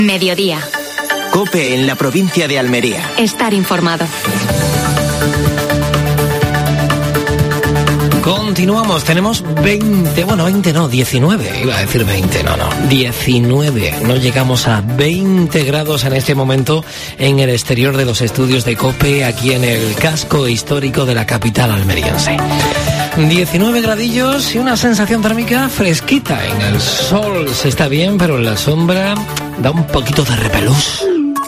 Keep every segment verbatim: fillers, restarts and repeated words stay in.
Mediodía. COPE en la provincia de Almería. Estar informado. Continuamos, tenemos veinte, bueno, veinte no, diecinueve, iba a decir veinte, no, no, diecinueve, no llegamos a veinte grados en este momento en el exterior de los estudios de COPE, aquí en el casco histórico de la capital almeriense. diecinueve gradillos y una sensación térmica fresquita. En el sol se está bien, pero en la sombra da un poquito de repelús.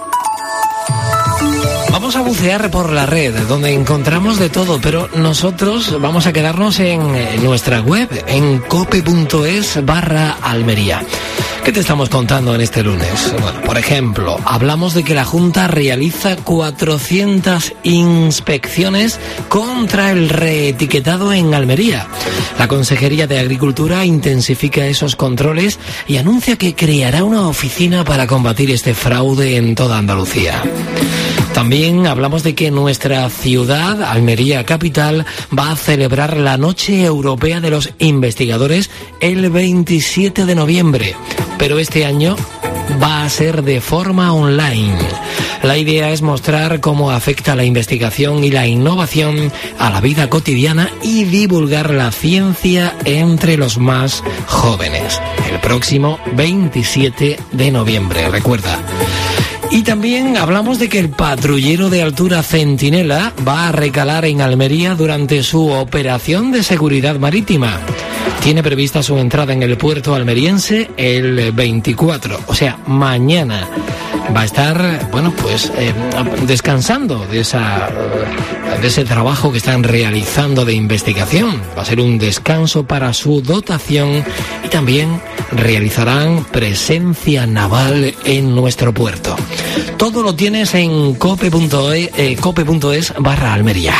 Vamos a bucear por la red, donde encontramos de todo, pero nosotros vamos a quedarnos en nuestra web, en cope.es barra Almería. ¿Qué te estamos contando en este lunes? Bueno, por ejemplo, hablamos de que la Junta realiza cuatrocientas inspecciones contra el reetiquetado en Almería. La Consejería de Agricultura intensifica esos controles y anuncia que creará una oficina para combatir este fraude en toda Andalucía. También hablamos de que nuestra ciudad, Almería capital, va a celebrar la Noche Europea de los Investigadores el veintisiete de noviembre, pero este año va a ser de forma online. La idea es mostrar cómo afecta la investigación y la innovación a la vida cotidiana y divulgar la ciencia entre los más jóvenes. El próximo veintisiete de noviembre, recuerda. Y también hablamos de que el patrullero de altura Centinela va a recalar en Almería durante su operación de seguridad marítima. Tiene prevista su entrada en el puerto almeriense el veinticuatro, o sea, mañana. Va a estar, bueno, pues eh, descansando de esa de ese trabajo que están realizando de investigación. Va a ser un descanso para su dotación y también realizarán presencia naval en nuestro puerto. Todo lo tienes en cope.es eh, cope.es barra Almería.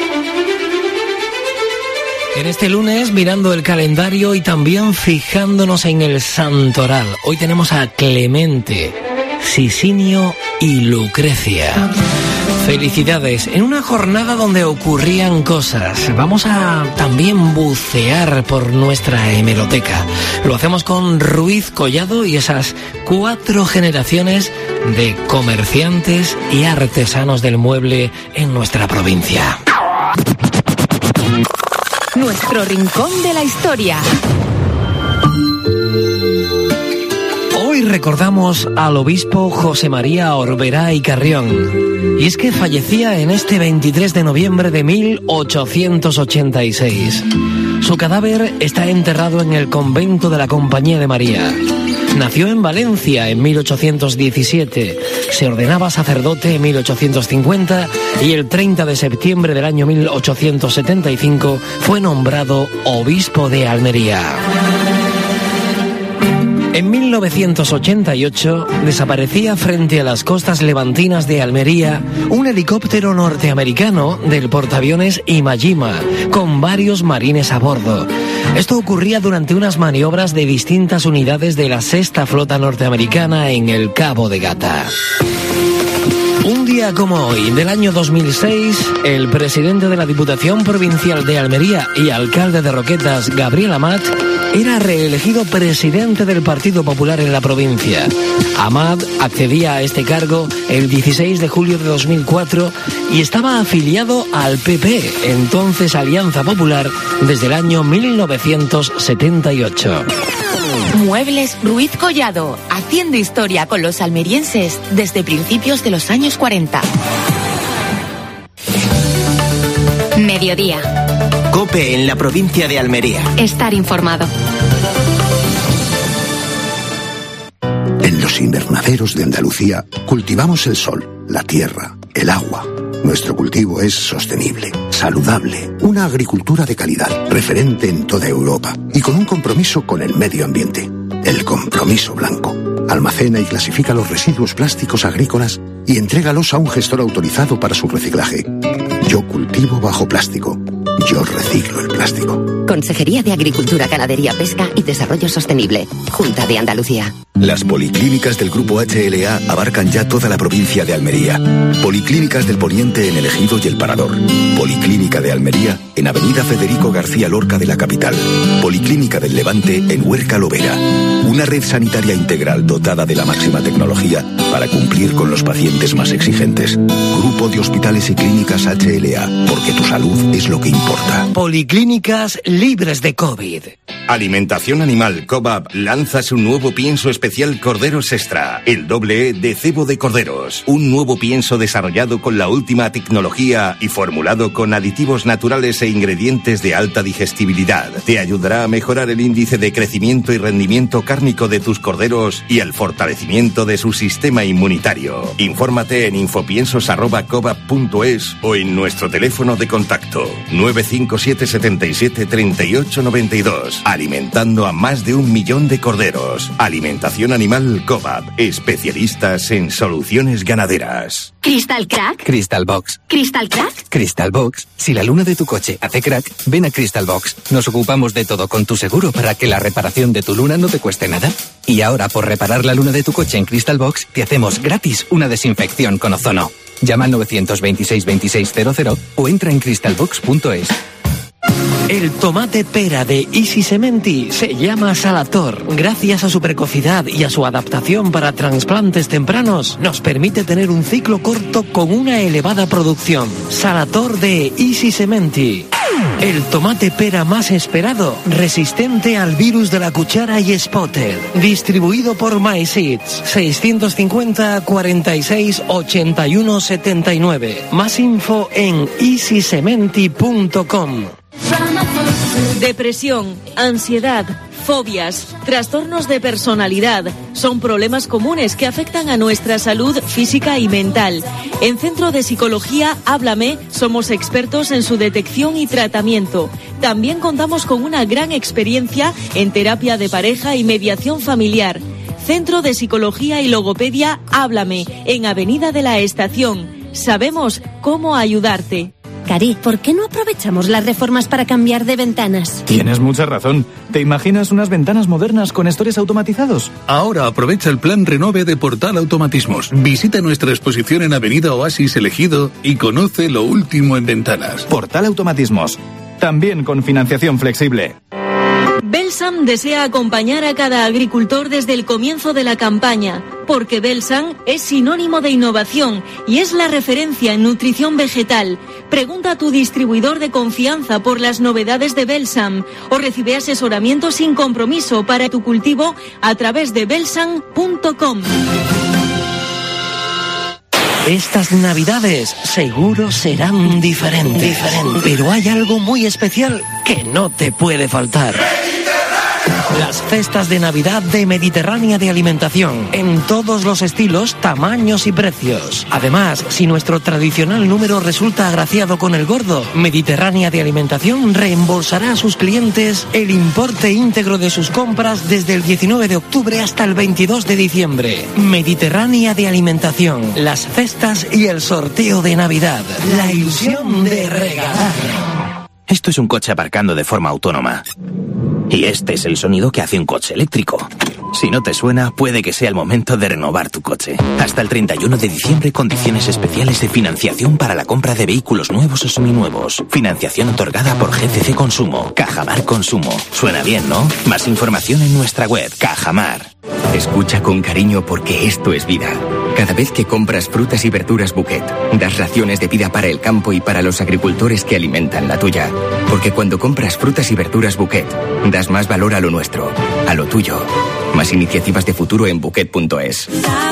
En este lunes, mirando el calendario y también fijándonos en el santoral. Hoy tenemos a Clemente, Sisinio y Lucrecia. Felicidades. En una jornada donde ocurrían cosas, vamos a también bucear por nuestra hemeroteca. Lo hacemos con Ruiz Collado y esas cuatro generaciones de comerciantes y artesanos del mueble en nuestra provincia. Nuestro rincón de la historia. Hoy recordamos al obispo José María Orberá y Carrión. Y es que fallecía en este veintitrés de noviembre de mil ochocientos ochenta y seis. Su cadáver está enterrado en el convento de la Compañía de María. Nació en Valencia en mil ochocientos diecisiete, se ordenaba sacerdote en mil ochocientos cincuenta y el treinta de septiembre del año mil ochocientos setenta y cinco fue nombrado obispo de Almería. En mil novecientos ochenta y ocho desaparecía frente a las costas levantinas de Almería un helicóptero norteamericano del portaaviones Iwo con varios marines a bordo. Esto ocurría durante unas maniobras de distintas unidades de la Sexta Flota Norteamericana en el Cabo de Gata. Un día como hoy, del año dos mil seis, el presidente de la Diputación Provincial de Almería y alcalde de Roquetas, Gabriel Amat, era reelegido presidente del Partido Popular en la provincia. Amat accedía a este cargo el dieciséis de julio de dos mil cuatro y estaba afiliado al P P, entonces Alianza Popular, desde el año mil novecientos setenta y ocho. Muebles Ruiz Collado, haciendo historia con los almerienses desde principios de los años cuarenta. Mediodía. COPE en la provincia de Almería. Estar informado. En los invernaderos de Andalucía cultivamos el sol, la tierra, el agua. Nuestro cultivo es sostenible, saludable, una agricultura de calidad, referente en toda Europa y con un compromiso con el medio ambiente. El Compromiso Blanco. Almacena y clasifica los residuos plásticos agrícolas y entrégalos a un gestor autorizado para su reciclaje. Yo cultivo bajo plástico. Yo reciclo el plástico. Consejería de Agricultura, Ganadería, Pesca y Desarrollo Sostenible. Junta de Andalucía. Las policlínicas del Grupo H L A abarcan ya toda la provincia de Almería. Policlínicas del Poniente en El Ejido y El Parador. Policlínica de Almería en Avenida Federico García Lorca de la capital. Policlínica del Levante en Huerca Lovera. Una red sanitaria integral dotada de la máxima tecnología para cumplir con los pacientes más exigentes. Grupo de Hospitales y Clínicas H L A, porque tu salud es lo que importa. Policlínicas libres de COVID. Alimentación Animal Cobab lanza su nuevo pienso especial Corderos Extra, el doble E de cebo de corderos. Un nuevo pienso desarrollado con la última tecnología y formulado con aditivos naturales e ingredientes de alta digestibilidad. Te ayudará a mejorar el índice de crecimiento y rendimiento cárnico de tus corderos y el fortalecimiento de su sistema inmunitario. Infórmate en infopiensos arroba cobab punto es o en nuestro teléfono de contacto nueve cinco siete siete siete tres ocho nueve dos. Alimentando a más de un millón de corderos. Alimentación Animal Cobab. Especialistas en soluciones ganaderas. ¿Crystal Crack? Crystal Box. ¿Crystal Crack? Crystal Box. Si la luna de tu coche hace crack, ven a Crystal Box. Nos ocupamos de todo con tu seguro para que la reparación de tu luna no te cueste nada. Y ahora, por reparar la luna de tu coche en Crystal Box, te hacemos gratis una desinfección con ozono. Llama al nueve dos seis, veintiséis cero cero o entra en crystal box punto es. El tomate pera de Easy Sementi se llama Salator. Gracias a su precocidad y a su adaptación para trasplantes tempranos, nos permite tener un ciclo corto con una elevada producción. Salator de Easy Sementi. El tomate pera más esperado, resistente al virus de la cuchara y Spotted. Distribuido por MySeeds. seiscientos cincuenta, cuarenta y seis, ochenta y uno, setenta y nueve. Más info en easy sementi punto com. Depresión, ansiedad, fobias, trastornos de personalidad son problemas comunes que afectan a nuestra salud física y mental. En Centro de Psicología Háblame somos expertos en su detección y tratamiento. También contamos con una gran experiencia en terapia de pareja y mediación familiar. Centro de Psicología y Logopedia Háblame, en Avenida de la Estación. Sabemos cómo ayudarte. Cari, ¿por qué no aprovechamos las reformas para cambiar de ventanas? Tienes mucha razón. ¿Te imaginas unas ventanas modernas con estores automatizados? Ahora aprovecha el plan Renove de Portal Automatismos. Visita nuestra exposición en Avenida Oasis Elegido y conoce lo último en ventanas. Portal Automatismos. También con financiación flexible. Belsam desea acompañar a cada agricultor desde el comienzo de la campaña, porque Belsam es sinónimo de innovación y es la referencia en nutrición vegetal. Pregunta a tu distribuidor de confianza por las novedades de Belsam o recibe asesoramiento sin compromiso para tu cultivo a través de belsam punto com. Estas navidades seguro serán diferentes, diferentes, pero hay algo muy especial que no te puede faltar. Las cestas de Navidad de Mediterránea de Alimentación, en todos los estilos, tamaños y precios. Además, si nuestro tradicional número resulta agraciado con el gordo, Mediterránea de Alimentación reembolsará a sus clientes el importe íntegro de sus compras desde el diecinueve de octubre hasta el veintidós de diciembre. Mediterránea de Alimentación, las cestas y el sorteo de Navidad. La ilusión de regalar. Esto es un coche aparcando de forma autónoma. Y este es el sonido que hace un coche eléctrico. Si no te suena, puede que sea el momento de renovar tu coche. Hasta el treinta y uno de diciembre, condiciones especiales de financiación para la compra de vehículos nuevos o seminuevos. Financiación otorgada por G C C Consumo. Cajamar Consumo. Suena bien, ¿no? Más información en nuestra web, Cajamar. Escucha con cariño porque esto es vida. Cada vez que compras frutas y verduras Bouquet, das raciones de vida para el campo y para los agricultores que alimentan la tuya. Porque cuando compras frutas y verduras Bouquet, das más valor a lo nuestro, a lo tuyo. Más iniciativas de futuro en bouquet punto es.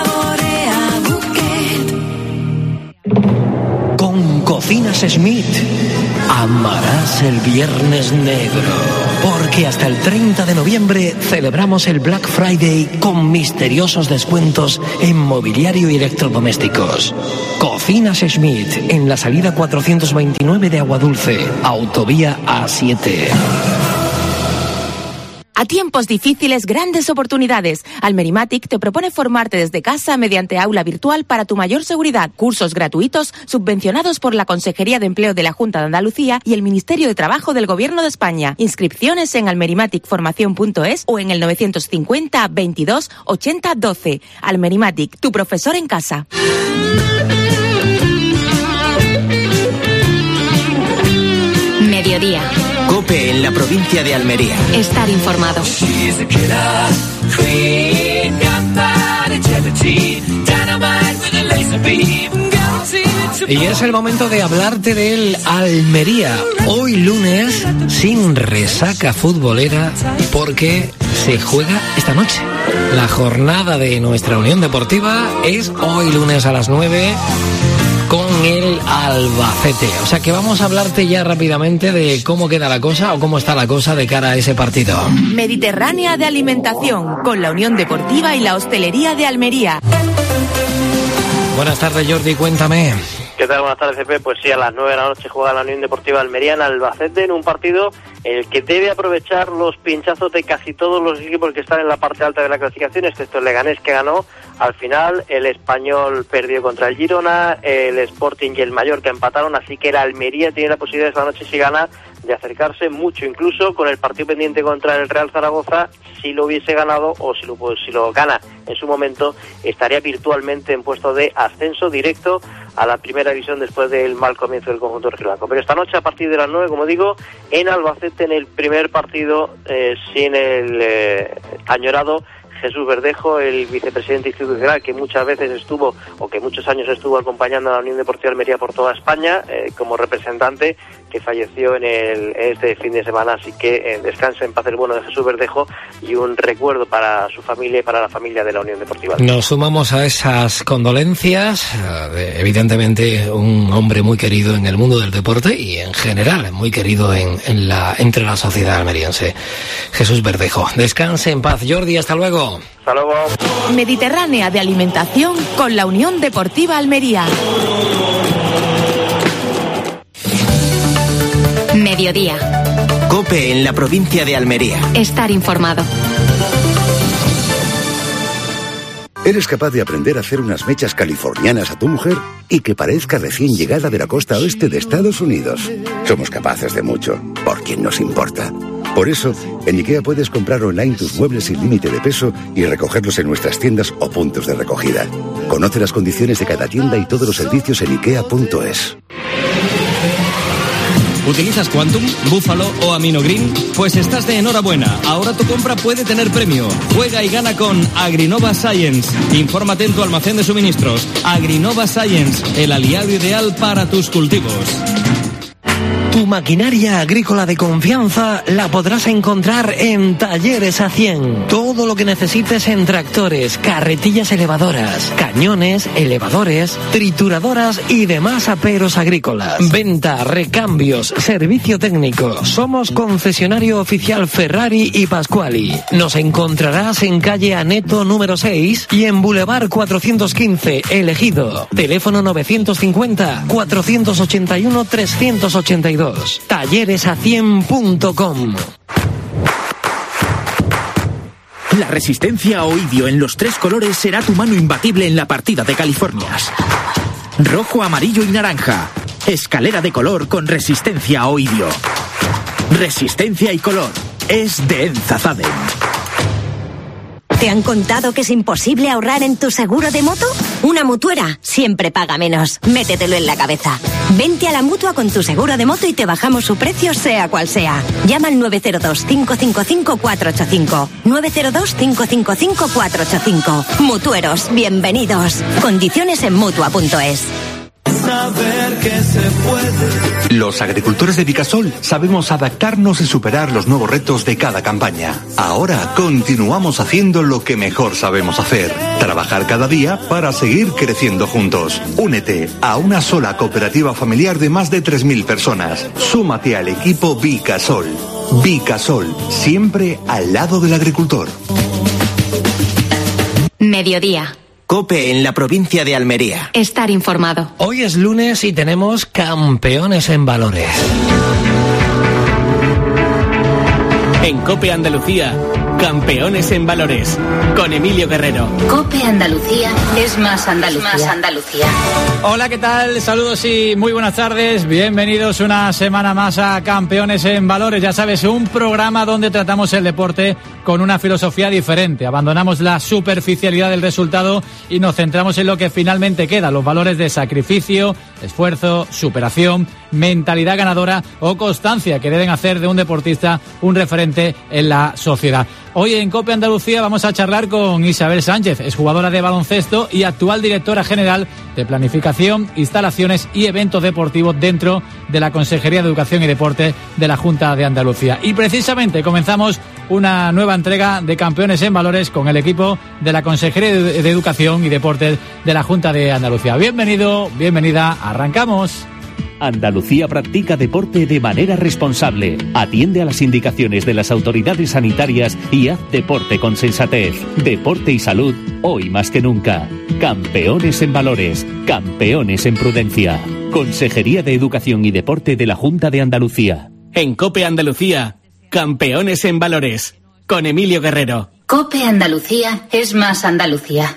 Con Cocinas Smith amarás el Viernes Negro. Porque hasta el treinta de noviembre celebramos el Black Friday con misteriosos descuentos en mobiliario y electrodomésticos. Cocinas Smith, en la salida cuatrocientos veintinueve de Aguadulce, autovía A siete. A tiempos difíciles, grandes oportunidades. Almerimatic te propone formarte desde casa mediante aula virtual para tu mayor seguridad. Cursos gratuitos subvencionados por la Consejería de Empleo de la Junta de Andalucía y el Ministerio de Trabajo del Gobierno de España. Inscripciones en almerimatic formación punto es o en el novecientos cincuenta veintidós ochenta doce. Almerimatic, tu profesor en casa. Mediodía. COPE en la provincia de Almería. Estar informado. Y es el momento de hablarte del Almería. Hoy lunes, sin resaca futbolera, porque se juega esta noche. La jornada de nuestra Unión Deportiva es hoy lunes a las nueve con el Albacete. O sea que vamos a hablarte ya rápidamente de cómo queda la cosa o cómo está la cosa de cara a ese partido. Mediterránea de alimentación, con la Unión Deportiva y la Hostelería de Almería. Buenas tardes, Jordi, cuéntame. ¿Qué tal? Buenas tardes, Pepe. Pues sí, a las nueve de la noche juega la Unión Deportiva de Almería en Albacete, en un partido en el que debe aprovechar los pinchazos de casi todos los equipos que están en la parte alta de la clasificación, excepto el Leganés, que ganó. Al final, el Español perdió contra el Girona, el Sporting y el Mallorca empataron, así que la Almería tiene la posibilidad esta noche, si gana, de acercarse mucho, incluso con el partido pendiente contra el Real Zaragoza. Si lo hubiese ganado o si lo, pues, si lo gana en su momento, estaría virtualmente en puesto de ascenso directo a la primera división después del mal comienzo del conjunto rojiblanco. Pero esta noche, a partir de las nueve, como digo, en Albacete, en el primer partido eh, sin el eh, añorado Jesús Verdejo, el vicepresidente institucional que muchas veces estuvo, o que muchos años estuvo acompañando a la Unión Deportiva de Almería por toda España, eh, como representante, que falleció en, el, en este fin de semana. Así que eh, descanse en paz el bueno de Jesús Verdejo y un recuerdo para su familia y para la familia de la Unión Deportiva. Nos sumamos a esas condolencias, eh, evidentemente un hombre muy querido en el mundo del deporte y en general muy querido en, en la, entre la sociedad almeriense. Jesús Verdejo, descanse en paz. Jordi, hasta luego. Hasta luego. Mediterránea de alimentación con la Unión Deportiva Almería. Mediodía. COPE en la provincia de Almería. Estar informado. ¿Eres capaz de aprender a hacer unas mechas californianas a tu mujer y que parezca recién llegada de la costa oeste de Estados Unidos? Somos capaces de mucho, por quien nos importa. Por eso, en IKEA puedes comprar online tus muebles sin límite de peso y recogerlos en nuestras tiendas o puntos de recogida. Conoce las condiciones de cada tienda y todos los servicios en ikea punto es. ¿Utilizas Quantum, Búfalo o Aminogreen? Pues estás de enhorabuena. Ahora tu compra puede tener premio. Juega y gana con Agrinova Science. Infórmate en tu almacén de suministros. Agrinova Science, el aliado ideal para tus cultivos. Tu maquinaria agrícola de confianza la podrás encontrar en Talleres A cien. Todo lo que necesites en tractores, carretillas elevadoras, cañones, elevadores, trituradoras y demás aperos agrícolas. Venta, recambios, servicio técnico. Somos concesionario oficial Ferrari y Pasquali. Nos encontrarás en calle Aneto número seis y en Boulevard cuatrocientos quince, Elegido. Teléfono novecientos cincuenta, cuatrocientos ochenta y uno, trescientos ochenta y dos. talleres a cien punto com. La resistencia a Oidio en los tres colores será tu mano imbatible en la partida de Californias. Rojo, amarillo y naranja. Escalera de color con resistencia a Oidio. Resistencia y color. Es de Enzazaden. ¿Te han contado que es imposible ahorrar en tu seguro de moto? Una mutuera siempre paga menos. Métetelo en la cabeza. Vente a la Mutua con tu seguro de moto y te bajamos su precio sea cual sea. Llama al nueve cero dos, cinco cinco cinco, cuatro ocho cinco. nueve cero dos, cinco cinco cinco, cuatro ocho cinco. Mutueros, bienvenidos. Condiciones en Mutua punto es. Saber que se puede. Los agricultores de Vicasol sabemos adaptarnos y superar los nuevos retos de cada campaña. Ahora continuamos haciendo lo que mejor sabemos hacer: trabajar cada día para seguir creciendo juntos. Únete a una sola cooperativa familiar de más de tres mil personas. Súmate al equipo Vicasol. Vicasol, siempre al lado del agricultor. Mediodía. COPE en la provincia de Almería. Estar informado. Hoy es lunes y tenemos campeones en valores. En COPE Andalucía, campeones en valores, con Emilio Guerrero. COPE Andalucía es más Andalucía. Es más Andalucía. Hola, ¿qué tal? Saludos y muy buenas tardes. Bienvenidos una semana más a Campeones en Valores. Ya sabes, un programa donde tratamos el deporte con una filosofía diferente. Abandonamos la superficialidad del resultado y nos centramos en lo que finalmente queda, los valores de sacrificio, esfuerzo, superación, mentalidad ganadora o constancia que deben hacer de un deportista un referente en la sociedad. Hoy en COPE Andalucía vamos a charlar con Isabel Sánchez, exjugadora de baloncesto y actual directora general de Planificación, Instalaciones y Eventos Deportivos dentro de la Consejería de Educación y Deporte de la Junta de Andalucía. Y precisamente comenzamos una nueva entrega de Campeones en Valores con el equipo de la Consejería de Educación y Deportes de la Junta de Andalucía. Bienvenido, bienvenida, arrancamos. Andalucía practica deporte de manera responsable. Atiende a las indicaciones de las autoridades sanitarias y haz deporte con sensatez. Deporte y salud, hoy más que nunca. Campeones en valores, campeones en prudencia. Consejería de Educación y Deporte de la Junta de Andalucía. En COPE Andalucía, campeones en valores, con Emilio Guerrero. COPE Andalucía es más Andalucía.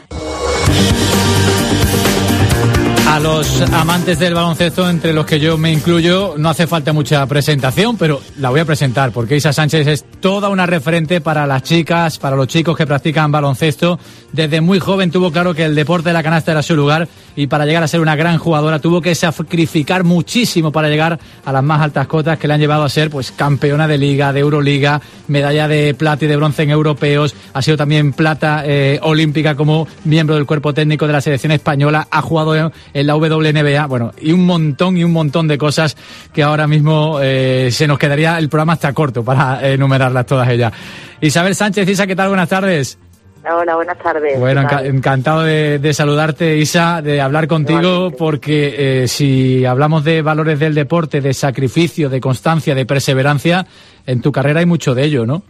A los amantes del baloncesto, entre los que yo me incluyo, no hace falta mucha presentación, pero la voy a presentar porque Isa Sánchez es toda una referente para las chicas, para los chicos que practican baloncesto. Desde muy joven tuvo claro que el deporte de la canasta era su lugar y para llegar a ser una gran jugadora tuvo que sacrificar muchísimo para llegar a las más altas cotas que le han llevado a ser pues campeona de liga, de Euroliga, medalla de plata y de bronce en europeos, ha sido también plata eh, olímpica como miembro del cuerpo técnico de la selección española, ha jugado en, en la W N B A, bueno, y un montón y un montón de cosas que ahora mismo eh, se nos quedaría el programa hasta corto para enumerarlas todas ellas. Isabel Sánchez, Isa, ¿qué tal? Buenas tardes. Hola, buenas tardes. Bueno, enca- encantado de, de saludarte, Isa, de hablar contigo, igualmente, porque eh, si hablamos de valores del deporte, de sacrificio, de constancia, de perseverancia, en tu carrera hay mucho de ello, ¿no?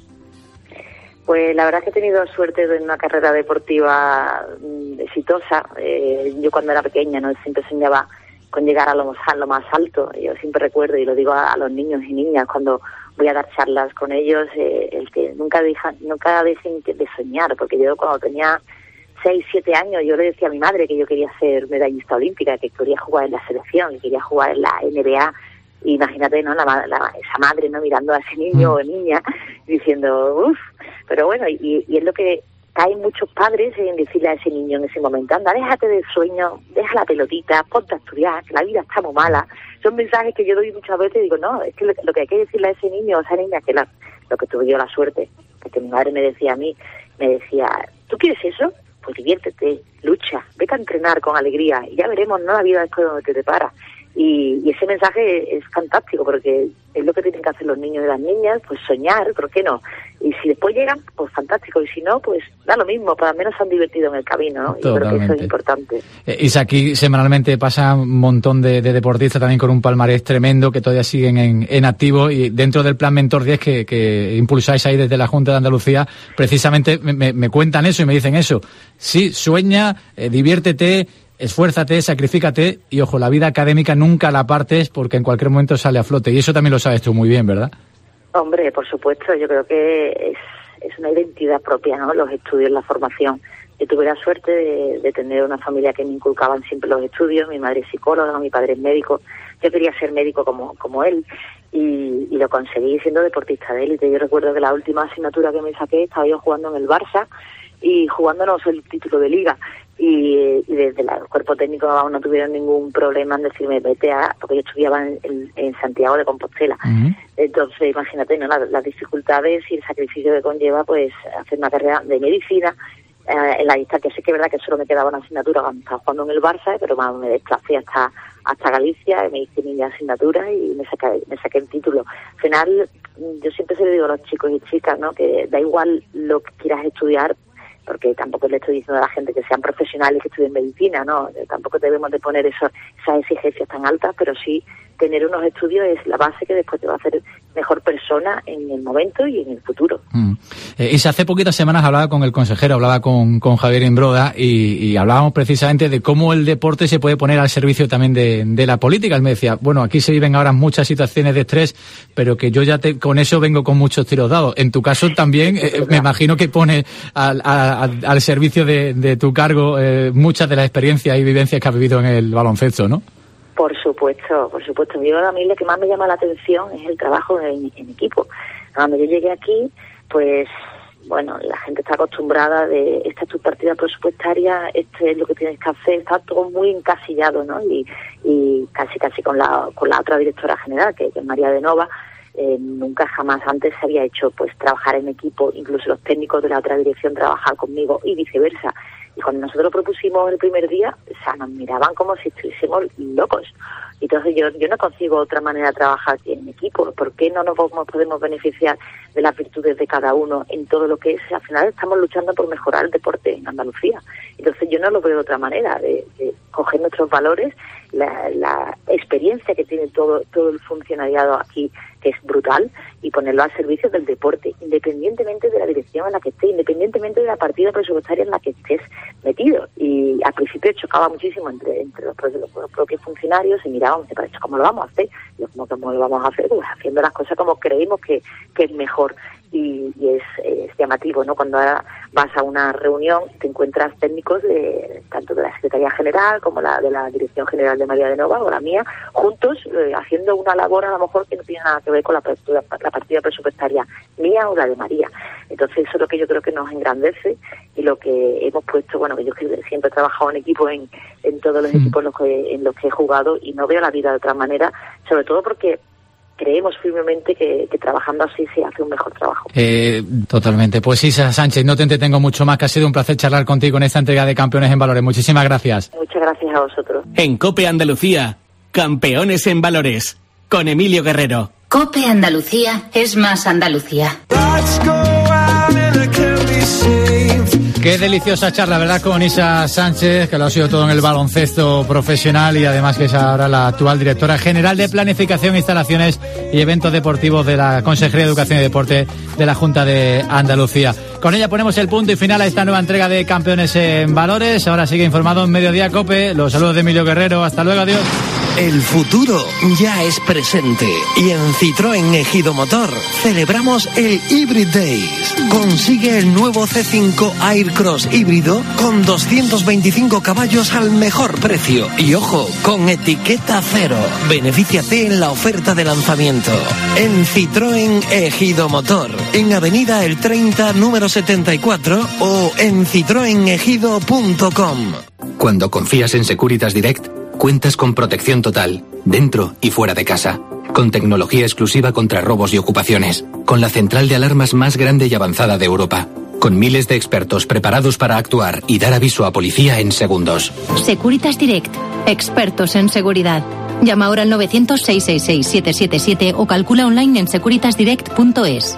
Pues la verdad es que he tenido suerte de una carrera deportiva mm, exitosa. Eh, yo cuando era pequeña no siempre soñaba con llegar a lo, a lo más alto. Yo siempre recuerdo, y lo digo a, a los niños y niñas cuando voy a dar charlas con ellos, eh, el que nunca dejan, nunca dejen de soñar, porque yo cuando tenía seis, siete años yo le decía a mi madre que yo quería ser medallista olímpica, que quería jugar en la selección, que quería jugar en la N B A. Imagínate, ¿no? La, la, esa madre, ¿no? Mirando a ese niño o niña diciendo, uff, pero bueno, y, y es lo que caen muchos padres en decirle a ese niño en ese momento, anda, déjate del sueño, deja la pelotita, ponte a estudiar, que la vida está muy mala. Son mensajes que yo doy muchas veces y digo, no, es que lo, lo que hay que decirle a ese niño o a esa niña, que la, lo que tuve yo la suerte, porque mi madre me decía a mí, me decía, ¿tú quieres eso? Pues diviértete, lucha, vete a entrenar con alegría y ya veremos, ¿no? La vida es donde te depara. Y, y ese mensaje es fantástico porque es lo que tienen que hacer los niños y las niñas, pues soñar, ¿por qué no? Y si después llegan, pues fantástico, y si no, pues da lo mismo, pero al menos se han divertido en el camino, ¿no? Yo creo que eso es importante. Eh, Isa, aquí semanalmente pasa un montón de, de deportistas también con un palmarés tremendo que todavía siguen en, en activo, y dentro del Plan Mentor diez que, que impulsáis ahí desde la Junta de Andalucía, precisamente me, me, me cuentan eso y me dicen eso. Sí, sueña, eh, diviértete, esfuérzate, sacrifícate y, ojo, la vida académica nunca la partes porque en cualquier momento sale a flote. Y eso también lo sabes tú muy bien, ¿verdad? Hombre, por supuesto. Yo creo que es, es una identidad propia, ¿no? Los estudios, la formación. Yo tuve la suerte de, de tener una familia que me inculcaban siempre los estudios. Mi madre es psicóloga, mi padre es médico. Yo quería ser médico como, como él y, y lo conseguí siendo deportista de élite. Yo recuerdo que la última asignatura que me saqué estaba yo jugando en el Barça y jugándonos el título de liga. Y, y desde la, el cuerpo técnico aún no tuvieron ningún problema en decirme vete a, porque yo estudiaba en, en, en Santiago de Compostela. Uh-huh. Entonces imagínate, ¿no? las, las dificultades y el sacrificio que conlleva pues hacer una carrera de medicina eh, en la distancia. Sé que es verdad que solo me quedaba una asignatura cuando estaba jugando en el Barça, pero más me desplacé hasta hasta Galicia, me hice mi asignatura y me saqué, me saqué el título. Al final, yo siempre se lo digo a los chicos y chicas, ¿no? Que da igual lo que quieras estudiar, porque tampoco le estoy diciendo a la gente que sean profesionales que estudien medicina, ¿no? Tampoco debemos de poner eso, esas exigencias tan altas, pero sí tener unos estudios es la base que después te va a hacer mejor persona en el momento y en el futuro. Mm. Eh, y si hace poquitas semanas hablaba con el consejero, hablaba con, con Javier Imbroda y, y hablábamos precisamente de cómo el deporte se puede poner al servicio también de, de la política. Él me decía, bueno, aquí se viven ahora muchas situaciones de estrés, pero que yo ya te, con eso vengo con muchos tiros dados. En tu caso también, eh, me imagino que pone al, a, al servicio de, de tu cargo eh, muchas de las experiencias y vivencias que has vivido en el baloncesto, ¿no? Por supuesto, por supuesto. Yo a mí lo que más me llama la atención es el trabajo en, en equipo. Cuando yo llegué aquí, pues, bueno, la gente está acostumbrada de, esta es tu partida presupuestaria, este es lo que tienes que hacer, está todo muy encasillado, ¿no? Y, y casi, casi con la, con la otra directora general, que, que es María de Nova, eh, nunca jamás antes se había hecho, pues, trabajar en equipo, incluso los técnicos de la otra dirección trabajar conmigo y viceversa. Y cuando nosotros lo propusimos el primer día, o sea, nos miraban como si estuviésemos locos. Entonces yo yo no consigo otra manera de trabajar que en equipo. ¿Por qué no nos podemos beneficiar de las virtudes de cada uno en todo lo que es? Al final estamos luchando por mejorar el deporte en Andalucía. Entonces yo no lo veo de otra manera, de, de coger nuestros valores, la, la experiencia que tiene todo todo el funcionariado aquí, que es brutal, y ponerlo al servicio del deporte, independientemente de la dirección en la que estés, independientemente de la partida presupuestaria en la que estés metido. Y al principio chocaba muchísimo entre, entre los, los, los propios funcionarios y miraban, ¿para esto cómo lo vamos a hacer? Y yo, ¿cómo, cómo lo vamos a hacer? Pues haciendo las cosas como creemos que, que es mejor. Y, y es, es llamativo, ¿no? Cuando ahora vas a una reunión te encuentras técnicos de tanto de la Secretaría General como la de la Dirección General de María de Nova o la mía, juntos eh, haciendo una labor a lo mejor que no tiene nada que ver con la, la, la partida presupuestaria mía o la de María. Entonces eso es lo que yo creo que nos engrandece y lo que hemos puesto, bueno, que yo siempre he trabajado en equipo en, en todos los mm. equipos en los, que, en los que he jugado y no veo la vida de otra manera, sobre todo porque creemos firmemente que, que trabajando así se hace un mejor trabajo. Eh, totalmente. Pues Isa Sánchez, no te entretengo mucho más, que ha sido un placer charlar contigo en esta entrega de Campeones en Valores. Muchísimas gracias. Muchas gracias a vosotros. En COPE Andalucía, Campeones en Valores, con Emilio Guerrero. COPE Andalucía es más Andalucía. Qué deliciosa charla, ¿verdad?, con Isa Sánchez, que lo ha sido todo en el baloncesto profesional y además que es ahora la actual directora general de Planificación, Instalaciones y Eventos Deportivos de la Consejería de Educación y Deporte de la Junta de Andalucía. Con ella ponemos el punto y final a esta nueva entrega de Campeones en Valores. Ahora sigue informado en Mediodía COPE. Los saludos de Emilio Guerrero. Hasta luego, adiós. El futuro ya es presente y en Citroën Ejido Motor celebramos el Hybrid Days. Consigue el nuevo C cinco Aircross híbrido con doscientos veinticinco caballos al mejor precio y, ojo, con etiqueta cero. Benefíciate en la oferta de lanzamiento. En Citroën Ejido Motor, en Avenida El treinta, número setenta y cuatro o en citroen ejido punto com. Cuando confías en Securitas Direct, cuentas con protección total, dentro y fuera de casa, con tecnología exclusiva contra robos y ocupaciones, con la central de alarmas más grande y avanzada de Europa, con miles de expertos preparados para actuar y dar aviso a policía en segundos. Securitas Direct, expertos en seguridad. Llama ahora al novecientos, seiscientos sesenta y seis, setecientos setenta y siete o calcula online en securitas direct punto es.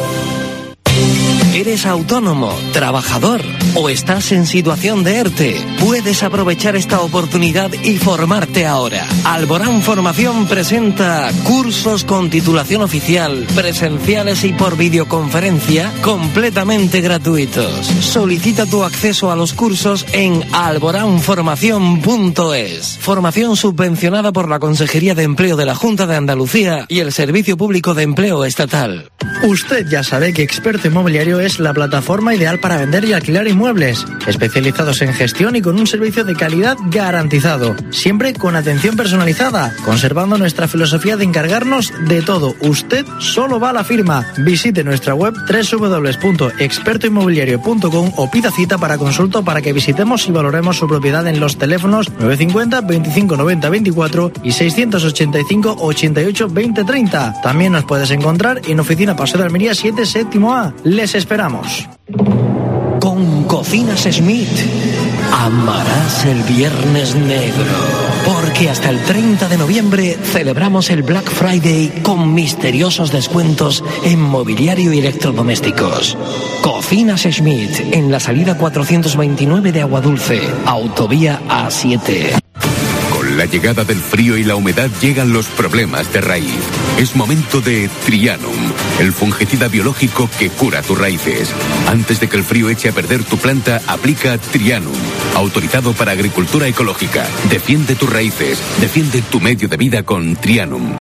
¿Eres autónomo, trabajador o estás en situación de ERTE? Puedes aprovechar esta oportunidad y formarte ahora. Alborán Formación presenta cursos con titulación oficial, presenciales y por videoconferencia, completamente gratuitos. Solicita tu acceso a los cursos en alborán formación punto es. Formación subvencionada por la Consejería de Empleo de la Junta de Andalucía y el Servicio Público de Empleo Estatal. Usted ya sabe que Experto Inmobiliario es la plataforma ideal para vender y alquilar inmuebles, especializados en gestión y con un servicio de calidad garantizado, siempre con atención personalizada, conservando nuestra filosofía de encargarnos de todo. Usted solo va a la firma. Visite nuestra web doble u doble u doble u punto experto inmobiliario punto com o pida cita para consulta para que visitemos y valoremos su propiedad en los teléfonos nueve cinco cero, veinticinco noventa veinticuatro y seiscientos ochenta y cinco, ochenta y ocho, veinte treinta. También nos puedes encontrar en Oficina Paseo de Almería siete, séptimo A. Les esperamos. Con Cocinas Smith amarás el Viernes Negro, porque hasta el treinta de noviembre celebramos el Black Friday con misteriosos descuentos en mobiliario y electrodomésticos. Cocinas Smith, en la salida cuatrocientos veintinueve de Aguadulce, autovía A siete. Con la llegada del frío y la humedad llegan los problemas de raíz. Es momento de Trianum, el fungicida biológico que cura tus raíces. Antes de que el frío eche a perder tu planta, aplica Trianum, autorizado para agricultura ecológica. Defiende tus raíces, defiende tu medio de vida con Trianum.